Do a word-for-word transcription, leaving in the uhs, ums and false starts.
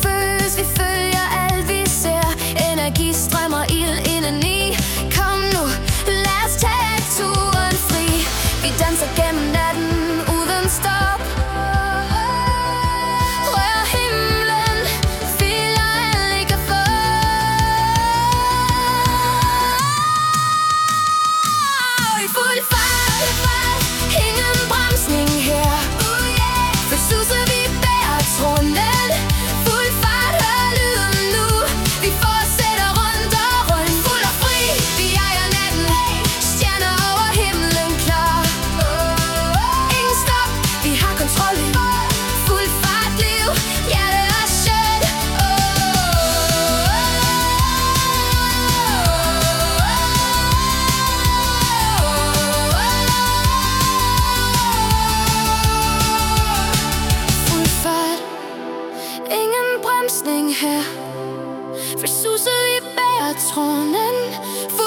føles, vi følger alt vi ser. Energi strømmer ild indeni. Kom nu, lad os tage turen fri. Vi danser gennem natten uden stop. Rør himlen, filer alt ikke at få. I fuld fart, ingen bremsning her. For suser vi bærer tronen. Fuld fart, hør lyden nu. Vi fortsætter rundt og rundt, fuld og fri. Vi ejer natten, stjerner over himlen klar. Ingen stop, vi har kontrol. Fuld fart, liv, hjerte og sjæl. Fuld fart, ingen bremsning her. For suser vi bærer tronen.